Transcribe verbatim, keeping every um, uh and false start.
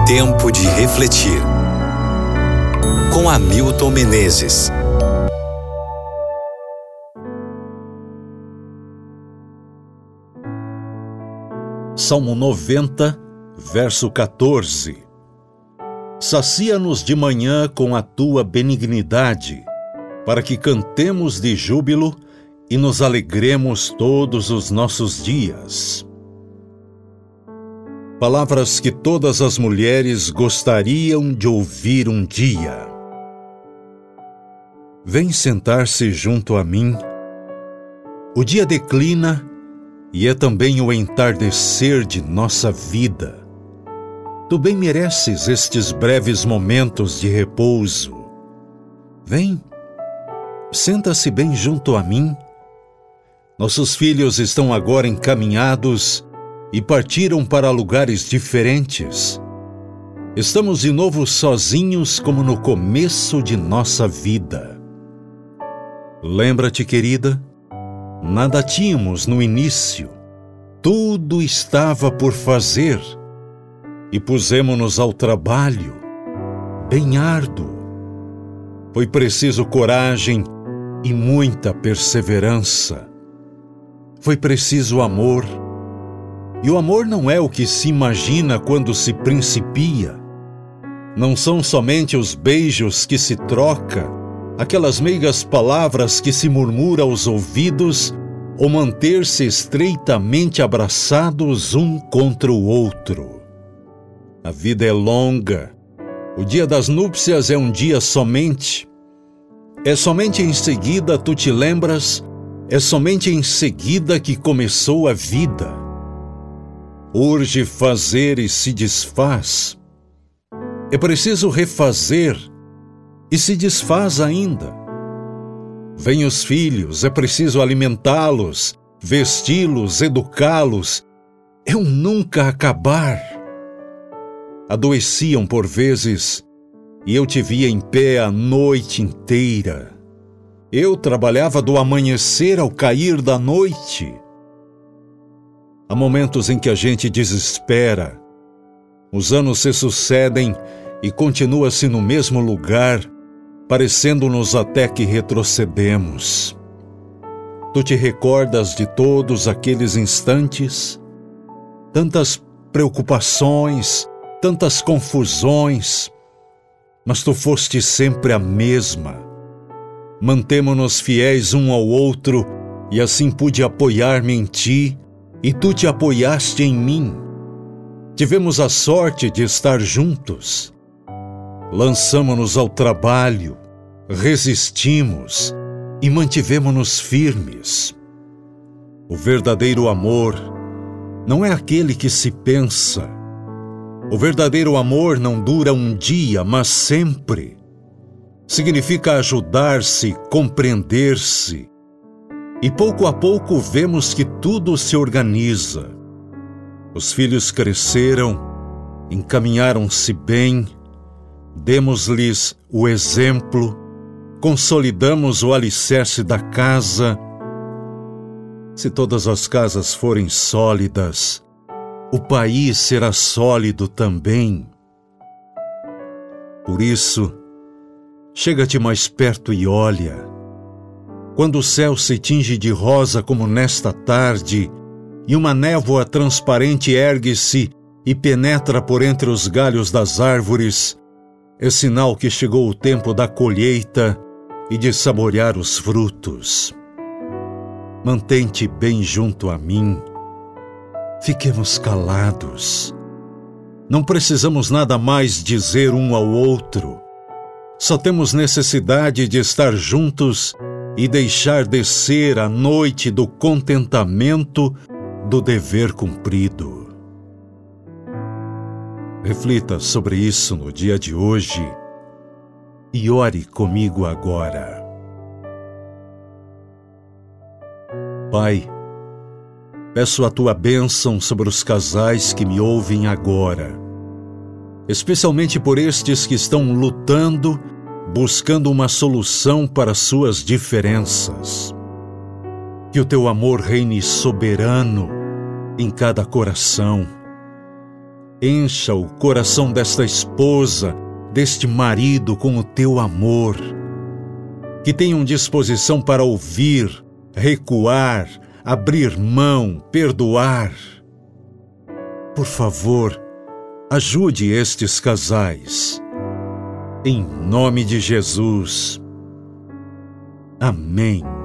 Tempo de refletir. Com Hamilton Menezes. Salmo noventa, verso quatorze. Sacia-nos de manhã com a tua benignidade, para que cantemos de júbilo e nos alegremos todos os nossos dias. Palavras que todas as mulheres gostariam de ouvir um dia. Vem sentar-se junto a mim. O dia declina e é também o entardecer de nossa vida. Tu bem mereces estes breves momentos de repouso. Vem, senta-se bem junto a mim. Nossos filhos estão agora encaminhados e partiram para lugares diferentes. Estamos de novo sozinhos como no começo de nossa vida. Lembra-te, querida, nada tínhamos no início. Tudo estava por fazer e pusemo-nos ao trabalho, bem árduo. Foi preciso coragem e muita perseverança. Foi preciso amor. E o amor não é o que se imagina quando se principia. Não são somente os beijos que se troca, aquelas meigas palavras que se murmura aos ouvidos, ou manter-se estreitamente abraçados um contra o outro. A vida é longa. O dia das núpcias é um dia somente. É somente em seguida tu te lembras, é somente em seguida que começou a vida. Urge fazer e se desfaz. É preciso refazer e se desfaz ainda. Vêm os filhos, é preciso alimentá-los, vesti-los, educá-los. É um nunca acabar. Adoeciam por vezes e eu te via em pé a noite inteira. Eu trabalhava do amanhecer ao cair da noite. Há momentos em que a gente desespera. Os anos se sucedem e continua-se no mesmo lugar, parecendo-nos até que retrocedemos. Tu te recordas de todos aqueles instantes? Tantas preocupações, tantas confusões, mas tu foste sempre a mesma. Mantemo-nos fiéis um ao outro e assim pude apoiar-me em ti, e tu te apoiaste em mim. Tivemos a sorte de estar juntos. Lançamo-nos ao trabalho, resistimos e mantivemo-nos firmes. O verdadeiro amor não é aquele que se pensa. O verdadeiro amor não dura um dia, mas sempre. Significa ajudar-se, compreender-se. E pouco a pouco vemos que tudo se organiza. Os filhos cresceram, encaminharam-se bem, demos-lhes o exemplo, consolidamos o alicerce da casa. Se todas as casas forem sólidas, o país será sólido também. Por isso, chega-te mais perto e olha. Quando o céu se tinge de rosa como nesta tarde, e uma névoa transparente ergue-se e penetra por entre os galhos das árvores, é sinal que chegou o tempo da colheita e de saborear os frutos. Mantém-te bem junto a mim. Fiquemos calados. Não precisamos nada mais dizer um ao outro. Só temos necessidade de estar juntos e deixar descer a noite do contentamento do dever cumprido. Reflita sobre isso no dia de hoje e ore comigo agora. Pai, peço a tua bênção sobre os casais que me ouvem agora, especialmente por estes que estão lutando, buscando uma solução para suas diferenças. Que o teu amor reine soberano em cada coração. Encha o coração desta esposa, deste marido com o teu amor. Que tenham disposição para ouvir, recuar, abrir mão, perdoar. Por favor, ajude estes casais. Em nome de Jesus. Amém.